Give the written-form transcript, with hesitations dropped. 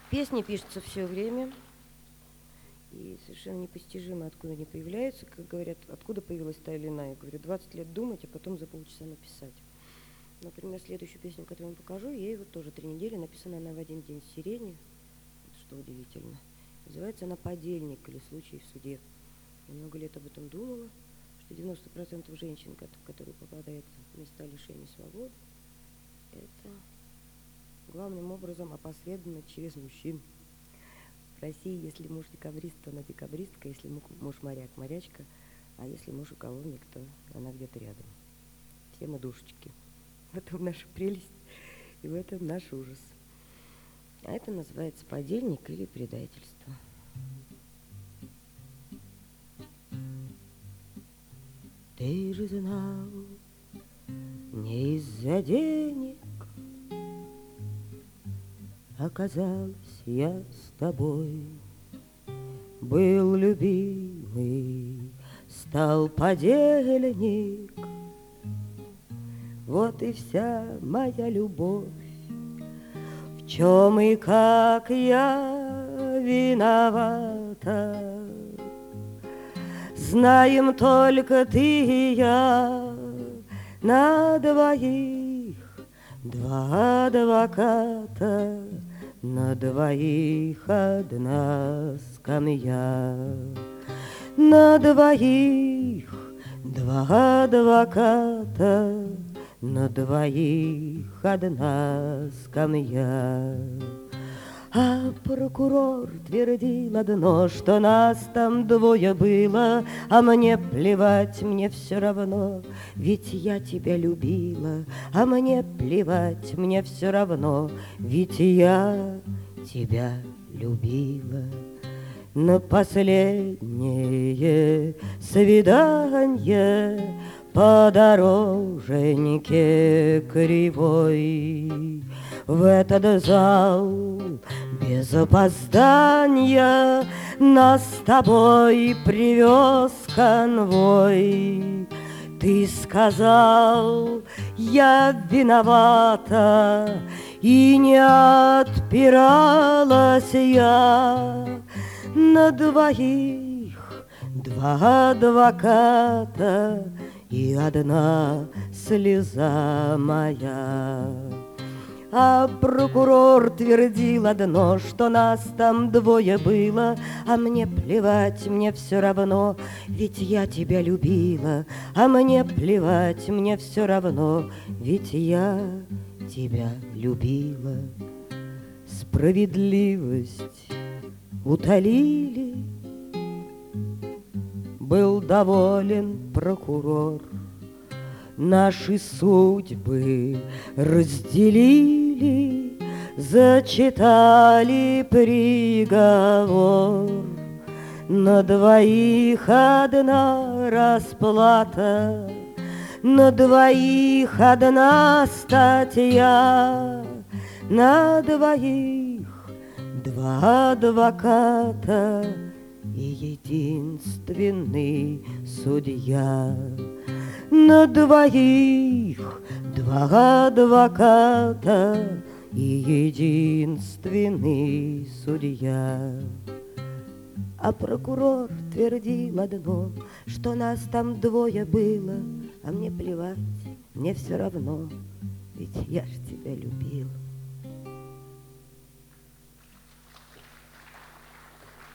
Песни пишутся все время, и совершенно непостижимо, откуда они появляются. Как говорят, откуда появилась та или иная. Я говорю, 20 лет думать, а потом за полчаса написать. Например, следующую песню, которую я вам покажу, ей вот тоже 3 недели, написана она в один день с сирени, что удивительно. Называется она «Подельник» или «Случай в суде». Я много лет об этом думала, что 90% женщин, которые попадают в места лишения свободы, это главным образом опосредованно через мужчин. В России, если муж декабрист, то она декабристка, если муж моряк, морячка, а если муж уголовник, то она где-то рядом. Все мы душечки. В этом наша прелесть и в этом наш ужас. А это называется подельник или предательство. Ты же знал, не из-за денег оказалась я с тобой. Был любимый, стал подельник. Вот и вся моя любовь. В чем и как я виновата, знаем только ты и я. На двоих два адвоката, на двоих одна скамья. На двоих два адвоката, на двоих одна скамья. А прокурор твердил одно, что нас там двое было, а мне плевать, мне все равно, ведь я тебя любила. А мне плевать, мне все равно, ведь я тебя любила. На последнее свидание по дороженьке кривой в этот зал без опоздания нас с тобой привез конвой. Ты сказал, я виновата, и не отпиралась я. На двоих два адвоката и одна слеза моя. А прокурор твердил одно, что нас там двое было, а мне плевать, мне все равно, ведь я тебя любила. А мне плевать, мне все равно, ведь я тебя любила. Справедливость утолили, был доволен прокурор. Наши судьбы разделили, зачитали приговор. На двоих одна расплата, на двоих одна статья, на двоих два адвоката и единственный судья. На двоих два адвоката и единственный судья. А прокурор твердил одно, что нас там двое было, а мне плевать, мне все равно, ведь я ж тебя любил.